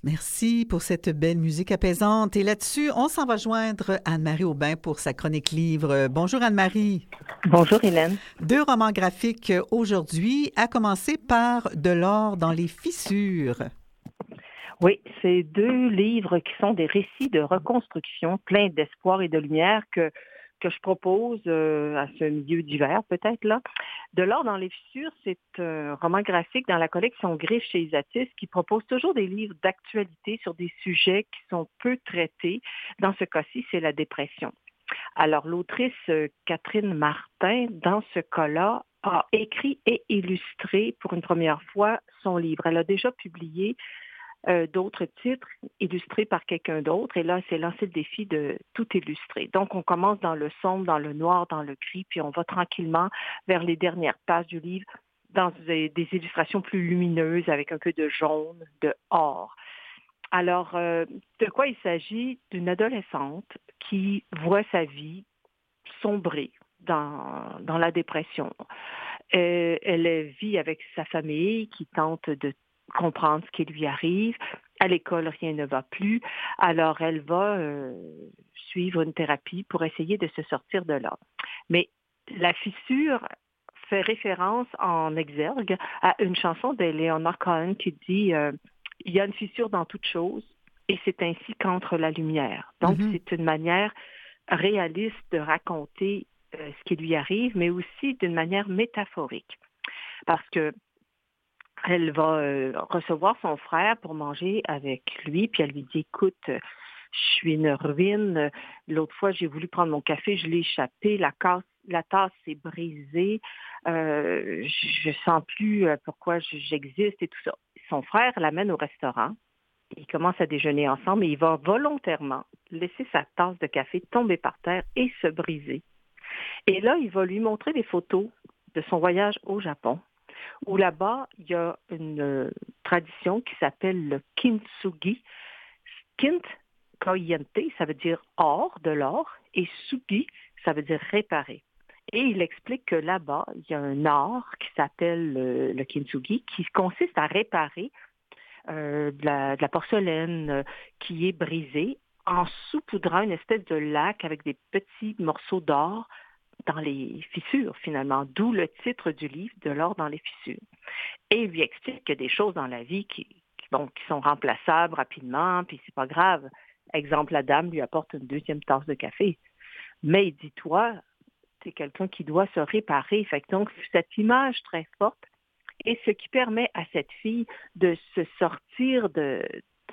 Merci pour cette belle musique apaisante. Et là-dessus, on s'en va joindre Anne-Marie Aubin pour sa chronique livre. Bonjour Anne-Marie. Bonjour Hélène. 2 romans graphiques aujourd'hui, à commencer par De l'or dans les fissures. Oui, c'est 2 livres qui sont des récits de reconstruction pleins d'espoir et de lumière que je propose à ce milieu d'hiver, peut-être là. De l'or dans les fissures, c'est un roman graphique dans la collection Griffe chez Isatis qui propose toujours des livres d'actualité sur des sujets qui sont peu traités. Dans ce cas-ci, c'est la dépression. Alors, l'autrice Catherine Martin, dans ce cas-là, a écrit et illustré pour une première fois son livre. Elle a déjà publié d'autres titres illustrés par quelqu'un d'autre. Et là, elle s'est lancé le défi de tout illustrer. Donc, on commence dans le sombre, dans le noir, dans le gris, puis on va tranquillement vers les dernières pages du livre dans des illustrations plus lumineuses avec un peu de jaune, de or. Alors, de quoi il s'agit? D'une adolescente qui voit sa vie sombrer dans la dépression. Elle vit avec sa famille qui tente de comprendre ce qui lui arrive. À l'école, rien ne va plus. Alors, elle va suivre une thérapie pour essayer de se sortir de là. Mais la fissure fait référence en exergue à une chanson de Leonard Cohen qui dit il y a une fissure dans toute chose et c'est ainsi qu'entre la lumière. Donc, c'est une manière réaliste de raconter ce qui lui arrive, mais aussi d'une manière métaphorique. Parce que elle va recevoir son frère pour manger avec lui, puis elle lui dit, écoute, je suis une ruine. L'autre fois, j'ai voulu prendre mon café, je l'ai échappé, la tasse s'est brisée, je sens plus pourquoi j'existe et tout ça. Son frère l'amène au restaurant, ils commencent à déjeuner ensemble et il va volontairement laisser sa tasse de café tomber par terre et se briser. Et là, il va lui montrer des photos de son voyage au Japon, où là-bas, il y a une tradition qui s'appelle le kintsugi. Kint, koyente, ça veut dire or, de l'or, et sugi, ça veut dire réparer. Et il explique que là-bas, il y a un art qui s'appelle le kintsugi, qui consiste à réparer de la porcelaine qui est brisée en saupoudrant une espèce de lac avec des petits morceaux d'or dans les fissures, finalement, d'où le titre du livre, De l'or dans les fissures. Et il lui explique qu'il y a des choses dans la vie qui sont remplaçables rapidement, puis c'est pas grave. Exemple, la dame lui apporte une 2e tasse de café. Mais il dit, toi, t'es quelqu'un qui doit se réparer. Fait que donc, cette image très forte est ce qui permet à cette fille de se sortir de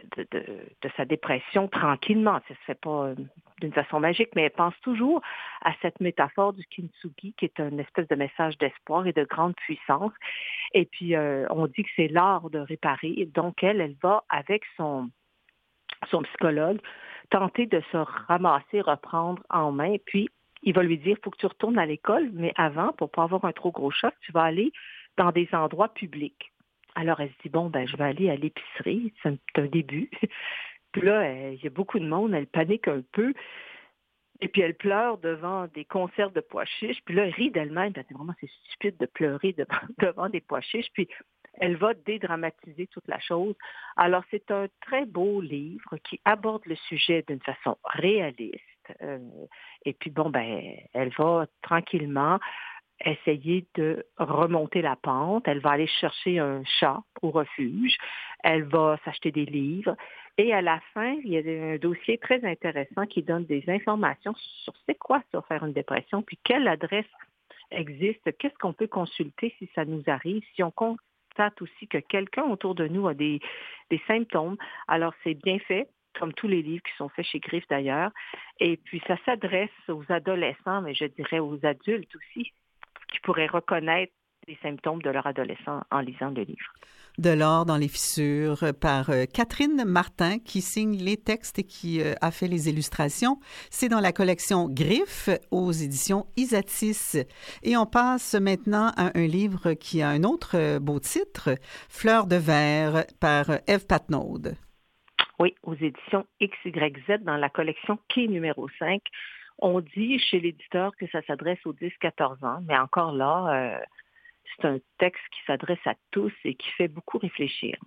sa dépression tranquillement. Ça ne se fait pas d'une façon magique, mais elle pense toujours à cette métaphore du kintsugi, qui est une espèce de message d'espoir et de grande puissance. Et puis, on dit que c'est l'art de réparer. Donc, elle va, avec son psychologue, tenter de se ramasser, reprendre en main. Puis, il va lui dire, il faut que tu retournes à l'école, mais avant, pour ne pas avoir un trop gros choc, tu vas aller dans des endroits publics. Alors, elle se dit, bon, je vais aller à l'épicerie, c'est un début. Puis là, il y a beaucoup de monde, elle panique un peu. Et puis, elle pleure devant des conserves de pois chiches. Puis là, elle rit d'elle-même, parce que vraiment, c'est stupide de pleurer devant des pois chiches. Puis, elle va dédramatiser toute la chose. Alors, c'est un très beau livre qui aborde le sujet d'une façon réaliste. Et puis, elle va tranquillement essayer de remonter la pente. Elle va aller chercher un chat au refuge. Elle va s'acheter des livres. Et à la fin, il y a un dossier très intéressant qui donne des informations sur c'est quoi ça, faire une dépression, puis quelle adresse existe, qu'est-ce qu'on peut consulter si ça nous arrive, si on constate aussi que quelqu'un autour de nous a des symptômes. Alors, c'est bien fait, comme tous les livres qui sont faits chez Griffe d'ailleurs. Et puis, ça s'adresse aux adolescents, mais je dirais aux adultes aussi, qui pourraient reconnaître les symptômes de leur adolescent en lisant le livre. De l'or dans les fissures par Catherine Martin qui signe les textes et qui a fait les illustrations. C'est dans la collection Griffe aux éditions Isatis. Et on passe maintenant à un livre qui a un autre beau titre, Fleurs de verre par Ève Patnaud. Oui, aux éditions XYZ dans la collection Quai numéro 5. On dit chez l'éditeur que ça s'adresse aux 10-14 ans, mais encore là, c'est un texte qui s'adresse à tous et qui fait beaucoup réfléchir.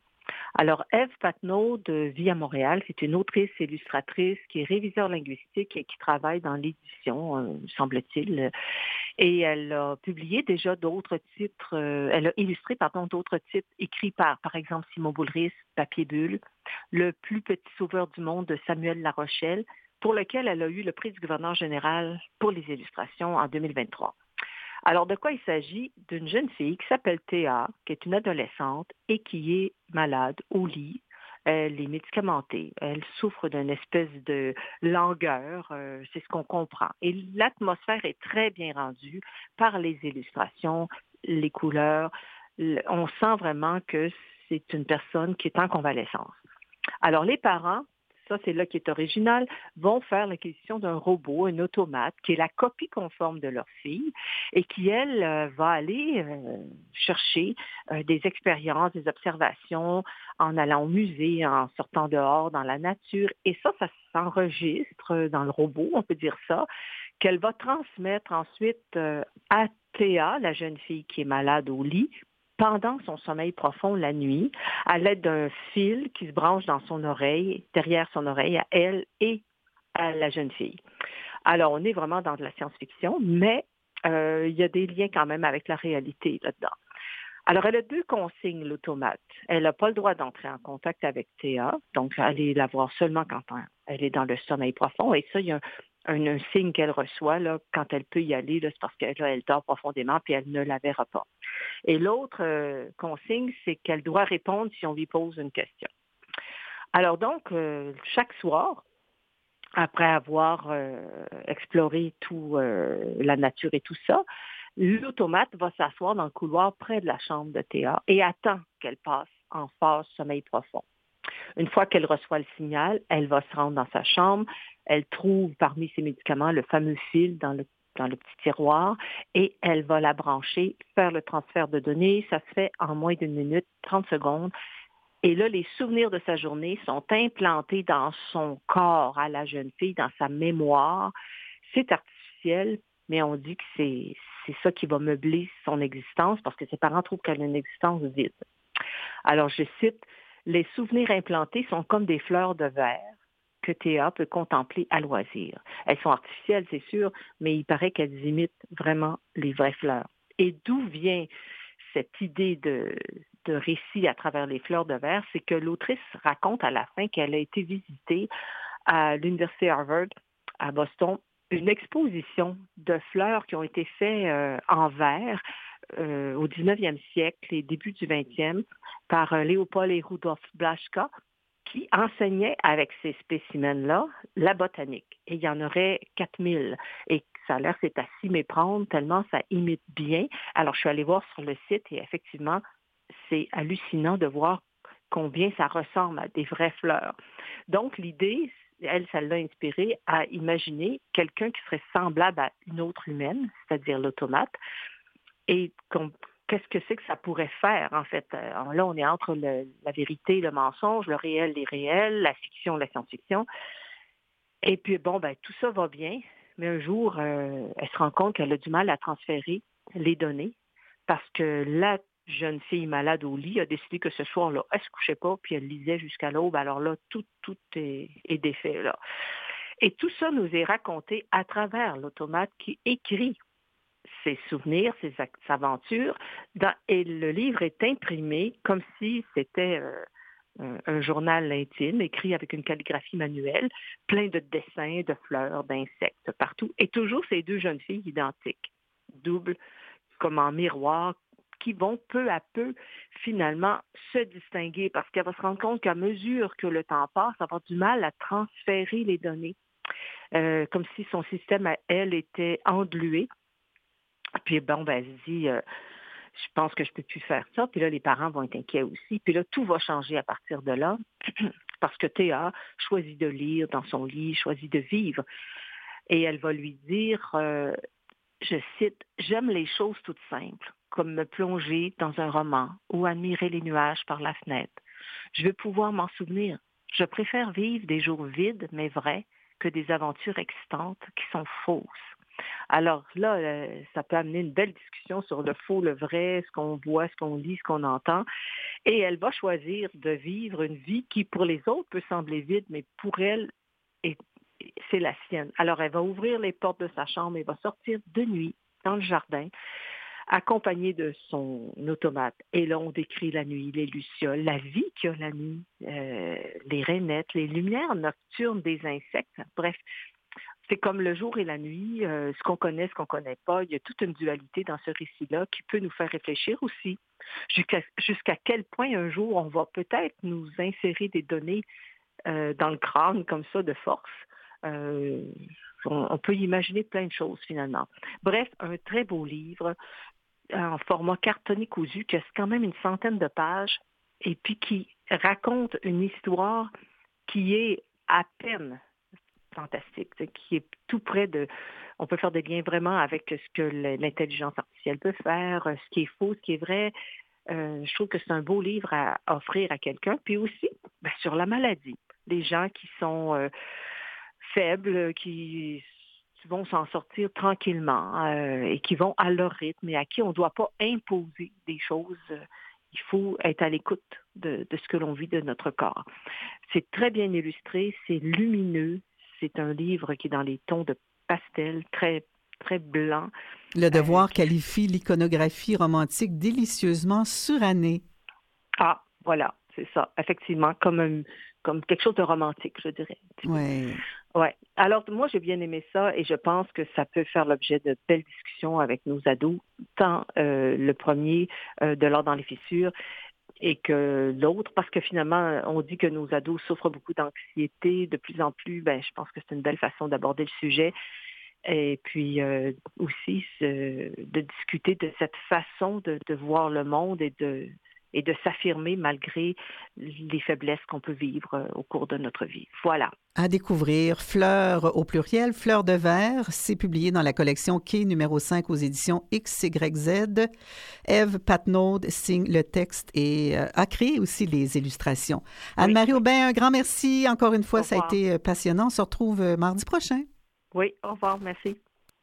Alors, Ève Patnaud vit à Montréal. C'est une autrice illustratrice qui est réviseur linguistique et qui travaille dans l'édition, semble-t-il. Et elle a publié déjà d'autres titres, elle a illustré, pardon, d'autres titres écrits par exemple, Simon Boulris, Papier Bulle, Le plus petit sauveur du monde de Samuel Larochelle, pour lequel elle a eu le prix du gouverneur général pour les illustrations en 2023. Alors, de quoi il s'agit? D'une jeune fille qui s'appelle Théa, qui est une adolescente et qui est malade au lit. Elle est médicamentée. Elle souffre d'une espèce de langueur, c'est ce qu'on comprend. Et l'atmosphère est très bien rendue par les illustrations, les couleurs. On sent vraiment que c'est une personne qui est en convalescence. Alors, les parents, ça c'est là qui est original, vont faire l'acquisition d'un robot, un automate, qui est la copie conforme de leur fille et qui, elle, va aller chercher des expériences, des observations en allant au musée, en sortant dehors dans la nature. Et ça s'enregistre dans le robot, on peut dire ça, qu'elle va transmettre ensuite à Théa, la jeune fille qui est malade au lit, pendant son sommeil profond la nuit, à l'aide d'un fil qui se branche dans son oreille, derrière son oreille, à elle et à la jeune fille. Alors, on est vraiment dans de la science-fiction, mais il y a des liens quand même avec la réalité là-dedans. Alors, elle a 2 consignes, l'automate. Elle n'a pas le droit d'entrer en contact avec Théa, donc aller la voir seulement quand elle est dans le sommeil profond. Et ça, il y a un signe qu'elle reçoit là, quand elle peut y aller, là, c'est parce qu'elle dort profondément puis elle ne la verra pas. Et l'autre consigne, c'est qu'elle doit répondre si on lui pose une question. Alors donc, chaque soir, après avoir exploré tout la nature et tout ça, l'automate va s'asseoir dans le couloir près de la chambre de Théa et attend qu'elle passe en phase sommeil profond. Une fois qu'elle reçoit le signal, elle va se rendre dans sa chambre, elle trouve parmi ses médicaments le fameux fil dans le petit tiroir et elle va la brancher, faire le transfert de données. Ça se fait en moins d'1 minute, 30 secondes. Et là, les souvenirs de sa journée sont implantés dans son corps à la jeune fille, dans sa mémoire. C'est artificiel, mais on dit que c'est ça qui va meubler son existence parce que ses parents trouvent qu'elle a une existence vide. Alors, je cite, « Les souvenirs implantés sont comme des fleurs de verre que Théa peut contempler à loisir. Elles sont artificielles, c'est sûr, mais il paraît qu'elles imitent vraiment les vraies fleurs. » Et d'où vient cette idée de récit à travers les fleurs de verre? C'est que l'autrice raconte à la fin qu'elle a été visiter à l'Université Harvard, à Boston, une exposition de fleurs qui ont été faites en verre au 19e siècle et début du 20e par Léopold et Rudolf Blaschka, qui enseignait avec ces spécimens-là la botanique. Et il y en aurait 4000. Et ça a l'air, c'est à s'y méprendre tellement ça imite bien. Alors, je suis allée voir sur le site et effectivement, c'est hallucinant de voir combien ça ressemble à des vraies fleurs. Donc, l'idée, elle, ça l'a inspirée à imaginer quelqu'un qui serait semblable à une autre humaine, c'est-à-dire l'automate, et qu'est-ce que c'est que ça pourrait faire, en fait? Alors là, on est entre la vérité, le mensonge, le réel, l'irréel, la fiction, la science-fiction. Et puis, bon, tout ça va bien, mais un jour, elle se rend compte qu'elle a du mal à transférer les données parce que la jeune fille malade au lit a décidé que ce soir-là, elle ne se couchait pas, puis elle lisait jusqu'à l'aube. Alors là, tout est défait, là. Et tout ça nous est raconté à travers l'automate qui écrit ses souvenirs, ses aventures, et le livre est imprimé comme si c'était un journal intime, écrit avec une calligraphie manuelle, plein de dessins, de fleurs, d'insectes partout, et toujours ces 2 jeunes filles identiques, doubles, comme en miroir, qui vont peu à peu, finalement, se distinguer, parce qu'elle va se rendre compte qu'à mesure que le temps passe, elle va avoir du mal à transférer les données, comme si son système, à elle, était englué. Puis bon, elle se dit, je pense que je peux plus faire ça. Puis là, les parents vont être inquiets aussi. Puis là, tout va changer à partir de là, parce que Théa choisit de lire dans son lit, choisit de vivre. Et elle va lui dire, je cite, « J'aime les choses toutes simples, comme me plonger dans un roman ou admirer les nuages par la fenêtre. Je veux pouvoir m'en souvenir. Je préfère vivre des jours vides, mais vrais, que des aventures excitantes qui sont fausses. » Alors là, ça peut amener une belle discussion sur le faux, le vrai, ce qu'on voit, ce qu'on lit, ce qu'on entend. Et elle va choisir de vivre une vie qui, pour les autres, peut sembler vide, mais pour elle, est- c'est la sienne. Alors, elle va ouvrir les portes de sa chambre et va sortir de nuit dans le jardin, accompagnée de son automate. Et là, on décrit la nuit, les lucioles, la vie qu'il y a la nuit, les rainettes, les lumières nocturnes des insectes. Bref, c'est comme le jour et la nuit, ce qu'on connaît, ce qu'on ne connaît pas. Il y a toute une dualité dans ce récit-là qui peut nous faire réfléchir aussi. Jusqu'à quel point un jour on va peut-être nous insérer des données dans le crâne comme ça de force. On peut imaginer plein de choses finalement. Bref, un très beau livre en format cartonné cousu qui a quand même une centaine de pages et puis qui raconte une histoire qui est à peine fantastique, qui est tout près de... On peut faire des liens vraiment avec ce que l'intelligence artificielle peut faire, ce qui est faux, ce qui est vrai. Je trouve que c'est un beau livre à offrir à quelqu'un. Puis aussi, sur la maladie. Les gens qui sont faibles, qui vont s'en sortir tranquillement et qui vont à leur rythme et à qui on ne doit pas imposer des choses. Il faut être à l'écoute de ce que l'on vit de notre corps. C'est très bien illustré, c'est lumineux. C'est un livre qui est dans les tons de pastel, très, très blanc. Le Devoir qualifie l'iconographie romantique délicieusement surannée. Ah, voilà, c'est ça. Effectivement, comme quelque chose de romantique, je dirais. Oui. Ouais. Alors, moi, j'ai bien aimé ça et je pense que ça peut faire l'objet de belles discussions avec nos ados, tant le premier, de l'or dans les fissures, et que l'autre, parce que finalement, on dit que nos ados souffrent beaucoup d'anxiété de plus en plus. Je pense que c'est une belle façon d'aborder le sujet. Et puis aussi de discuter de cette façon de voir le monde et de s'affirmer malgré les faiblesses qu'on peut vivre au cours de notre vie. Voilà. À découvrir, Fleurs au pluriel, Fleurs de verre, c'est publié dans la collection Quai numéro 5 aux éditions XYZ. Ève Patnaud signe le texte et a créé aussi les illustrations. Anne-Marie Aubin, un grand merci. Encore une fois, ça a été passionnant. On se retrouve mardi prochain. Oui, au revoir. Merci.